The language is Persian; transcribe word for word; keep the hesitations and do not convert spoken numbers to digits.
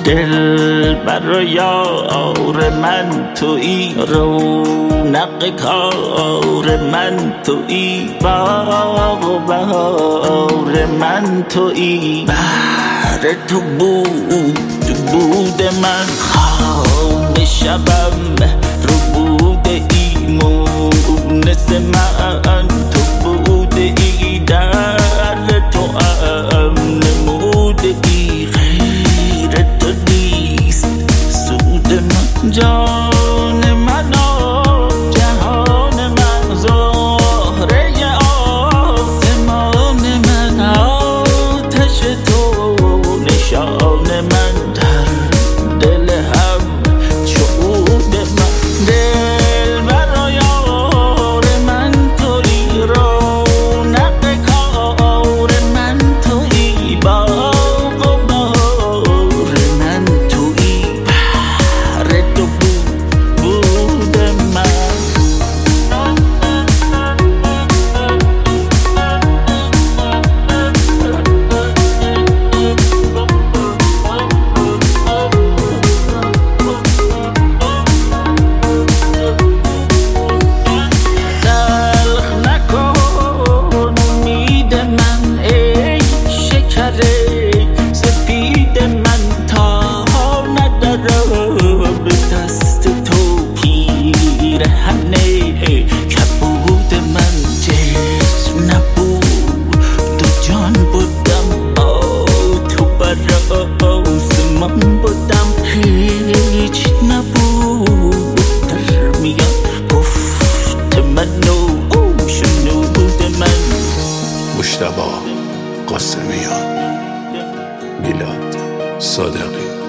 دل برای یار من تویی، رونق کار من تویی، باغ و بهار من تویی. بهر تو بود بود من خواب شبم، رو بوده ای مونس من، تو بوده ای در تو ام نموده ای، غیر تو نیست سود من. جان من و جهان من، زهره آسمان من، آتش تو نشان من، در دل هم شهود من. دل برای یار من تویی، رونق کار من تویی، باغ و بهار من تویی. بهر تو بود بود من. سپید من تا ندارم به دست تو پیرهنه، کبود من جسم نبود تو جان بودم، با تو بر آسمان بودم، هیچ نبود در میان گفت من و شنود من. مجتبی قاسمیان، میلاد صادقی.